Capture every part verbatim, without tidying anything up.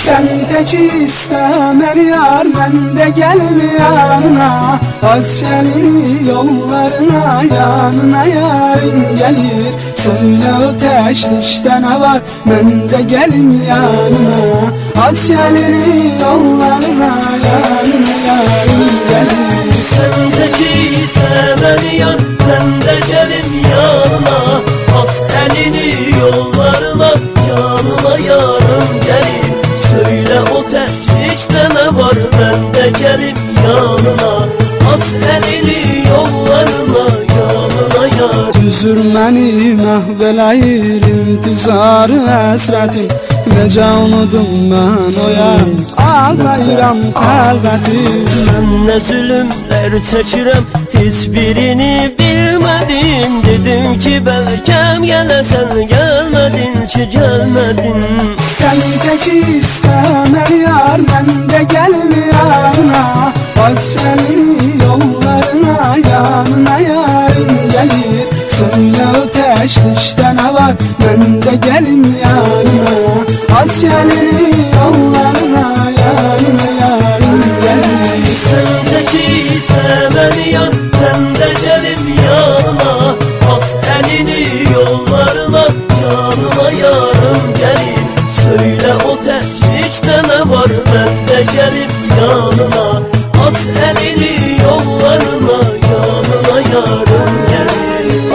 Sen tek istemen yar, ben de gelme yanına. Aç elini yollarına, yanına yarın gelir. Söyle o teşrişte ne var, ben de gelim yanına. Aç elini yollarına, yanına yarın gelir. Sen tek istemen yar, ben de gelim yanına. Aç elini yollarına, yanına yarın gelir. Söyle o teşrişte ne var, ben de gelim yanına. At elini yollarına, yanına yar. Üzürməni məhvələyir intizarı əsrətin. Necə unudum mən o yar, ağlayıram təlbətin. Mən nə zülümlər çəkirəm, heç birini bilmədim. Dedim ki bəlkəm gələsən, gəlmədin ki gəlmədin. Sən tək istəmən yar, mən də gəlmə yanına. Aç elini yollarına, yanına yarın gelir. Söyle o teşrişte ne var, ben de gelim yanına. Aç elini yollarına, yanına yarın gelir. Sen tek istemen yar, ben de gelim yanına. Aç elini yollarına, yanına yarın gelir. Söyle o teşrişte ne var, ben de gelim yanına. At elini yollarına, yanına yarın gelir.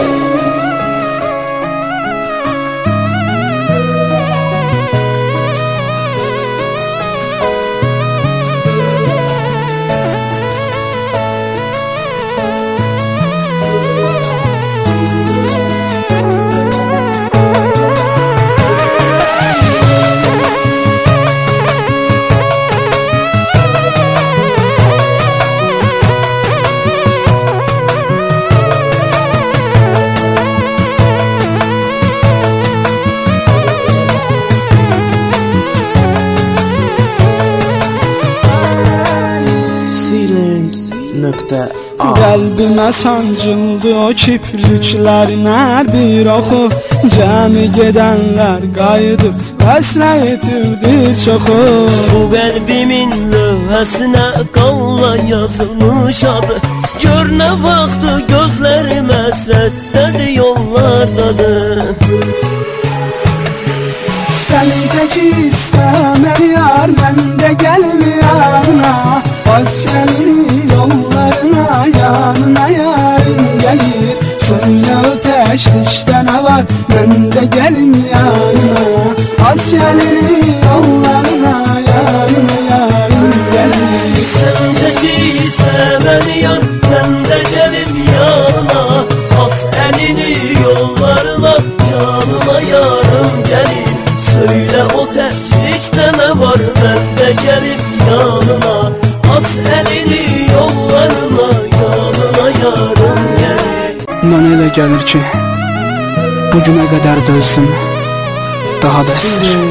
Qəlbimə sancıldı o kipriklərin hər bir oxu. Cəmi gedənlər qayıdıb həsrət etirdir çoxu. Bu qəlbimin lövhəsinə qanla yazılmış adı. Gör nə vaxtı gözlərim həsrətdədir, yollardadır. Sən tək istəmən yar, mən də gəlmə yanına. Aç elini yollarına, yanına yarın gelir. Söyle o teşrişte ne var, ben de gelim yanına. Aç elini yollarına, yanına yarın gelir. Sen tek istemen yar, ben de gelim yanına. Aç elini yollarına, yanına yarın gelir. Söyle o teşrişte ne var, ben de gelim yanına. At elini yollarına, yanına yarın gelir. Mənə elə gəlir ki, bugünə qədər dözdüm, daha bəsdir.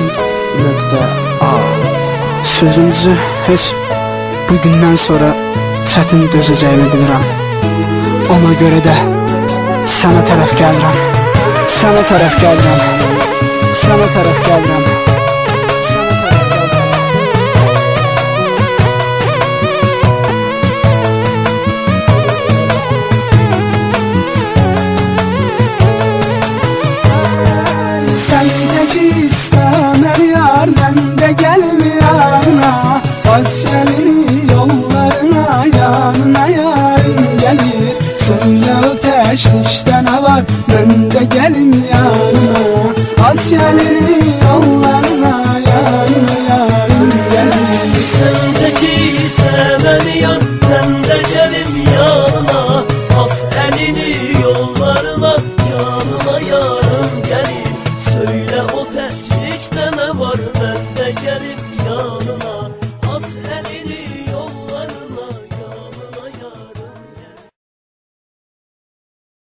Sözümüzü heç bugündən sonra çətin dözəcəyimi bilirəm. Ona görə də sənə tərəf gəlirəm, sənə tərəf gəlirəm, sənə tərəf gəlirəm. Sen tek istemen yar, ben de gelme yanına. Aç elini yollarına, yanına yarın gelir. Söyle o teşrişte ne var, ben de gelim yanına. Aç elini yollarına, yanına yarın gelir. Sen tek istemen yar,